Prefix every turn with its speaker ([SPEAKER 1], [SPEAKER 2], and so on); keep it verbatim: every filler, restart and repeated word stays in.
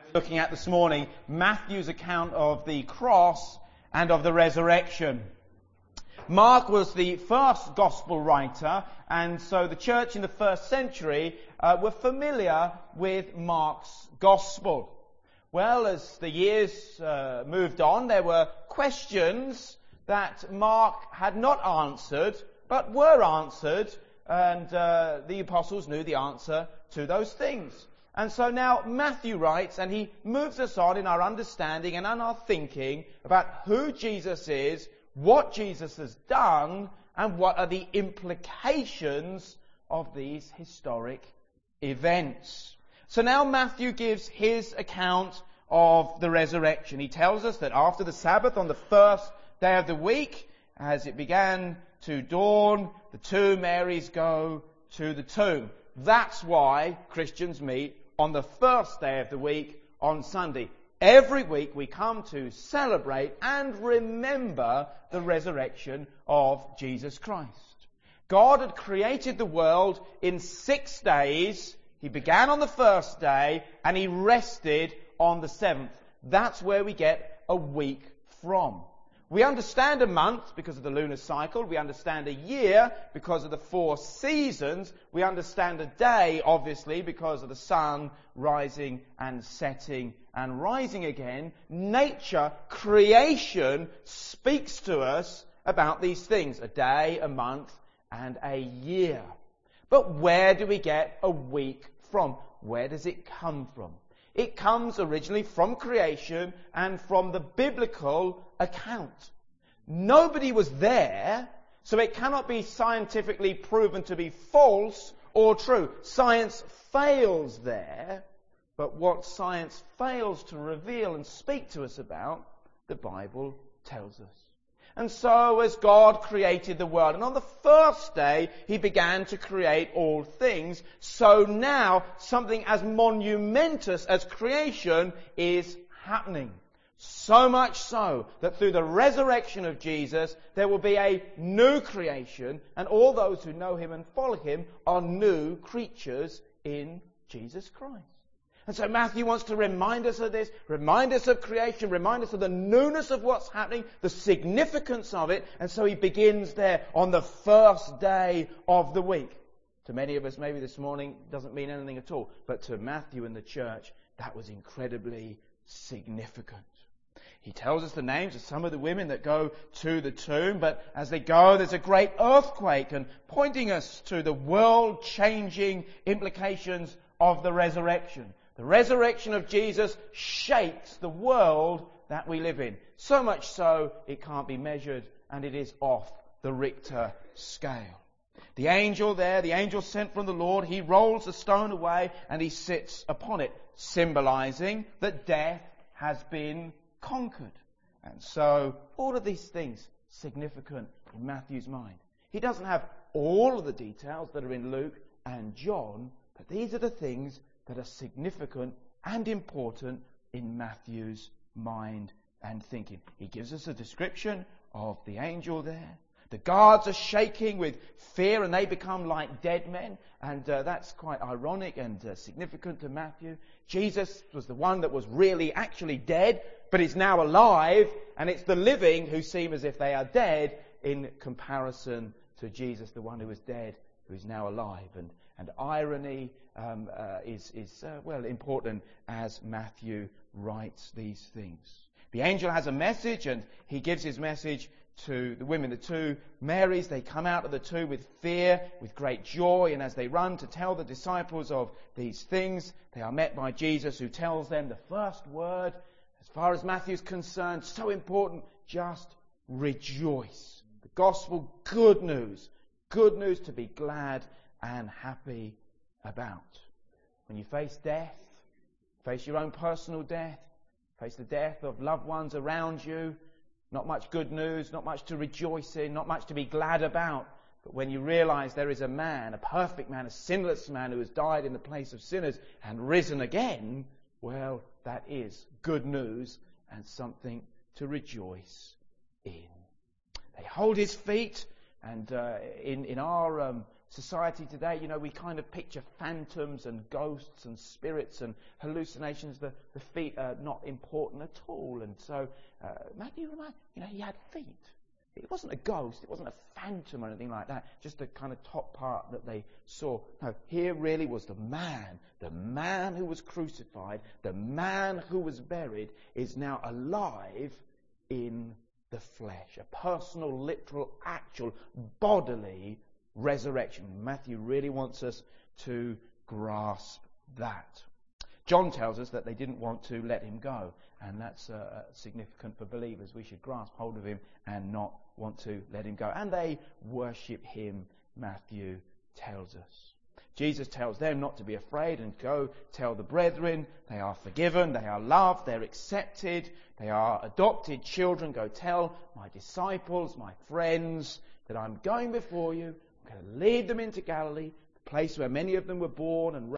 [SPEAKER 1] Looking at this morning, Matthew's account of the cross and of the resurrection. Mark was the first gospel writer, and so the church in the first century uh, were familiar with Mark's gospel. Well, as the years uh, moved on, there were questions that Mark had not answered, but were answered, and uh, the apostles knew the answer to those things. And so now Matthew writes, and he moves us on in our understanding and in our thinking about who Jesus is, what Jesus has done, and what are the implications of these historic events. So now Matthew gives his account of the resurrection. He tells us that after the Sabbath, on the first day of the week, as it began to dawn, the two Marys go to the tomb. That's why Christians meet on the first day of the week, on Sunday. Every week we come to celebrate and remember the resurrection of Jesus Christ. God had created the world in six days. He began on the first day and he rested on the seventh. That's where we get a week from. We understand a month because of the lunar cycle. We understand a year because of the four seasons. We understand a day, obviously, because of the sun rising and setting and rising again. Nature, creation, speaks to us about these things. A day, a month, and a year. But where do we get a week from? Where does it come from? It comes originally from creation and from the biblical account. Nobody was there, so it cannot be scientifically proven to be false or true. Science fails there, but what science fails to reveal and speak to us about, the Bible tells us. And so as God created the world, and on the first day he began to create all things, so now something as monumentous as creation is happening. So much so that through the resurrection of Jesus there will be a new creation, and all those who know him and follow him are new creatures in Jesus Christ. And so Matthew wants to remind us of this, remind us of creation, remind us of the newness of what's happening, the significance of it. And so he begins there on the first day of the week. To many of us, maybe this morning doesn't mean anything at all. But to Matthew and the church, that was incredibly significant. He tells us the names of some of the women that go to the tomb, but as they go, there's a great earthquake, and pointing us to the world-changing implications of the resurrection. The resurrection of Jesus shakes the world that we live in. So much so, it can't be measured, and it is off the Richter scale. The angel there, the angel sent from the Lord, he rolls the stone away, and he sits upon it, symbolizing that death has been conquered. And so, all of these things significant in Matthew's mind. He doesn't have all of the details that are in Luke and John, but these are the things that are significant and important in Matthew's mind and thinking. He gives us a description of the angel there. The guards are shaking with fear and they become like dead men. And uh, that's quite ironic and uh, significant to Matthew. Jesus was the one that was really actually dead, but is now alive. And it's the living who seem as if they are dead in comparison to Jesus, the one who was dead, who is now alive. And, and irony um, uh, is, is uh, well, important as Matthew writes these things. The angel has a message, and he gives his message to the women, the two Marys. They come out of the tomb with fear, with great joy, and as they run to tell the disciples of these things, they are met by Jesus, who tells them the first word, as far as Matthew's concerned, so important, just rejoice. The gospel, good news, good news to be glad and happy about. When you face death, face your own personal death, face the death of loved ones around you, not much good news, not much to rejoice in, not much to be glad about. But when you realize there is a man, a perfect man, a sinless man who has died in the place of sinners and risen again, well, that is good news and something to rejoice in. They hold his feet, and uh, in, in our um, society today, you know, we kind of picture phantoms and ghosts and spirits and hallucinations. The, the feet are not important at all. And so uh, Matthew reminded, you know, he had feet. It wasn't a ghost. It wasn't a phantom or anything like that. Just the kind of top part that they saw. No, here really was the man. The man who was crucified, the man who was buried, is now alive in the flesh. A personal, literal, actual, bodily resurrection. Matthew really wants us to grasp that. John tells us that they didn't want to let him go, and that's uh, significant for believers. We should grasp hold of him and not want to let him go. And they worship him, Matthew tells us. Jesus tells them not to be afraid and go tell the brethren they are forgiven, they are loved, they're accepted, they are adopted children. Go tell my disciples, my friends, that I'm going before you. I'm going to lead them into Galilee, the place where many of them were born and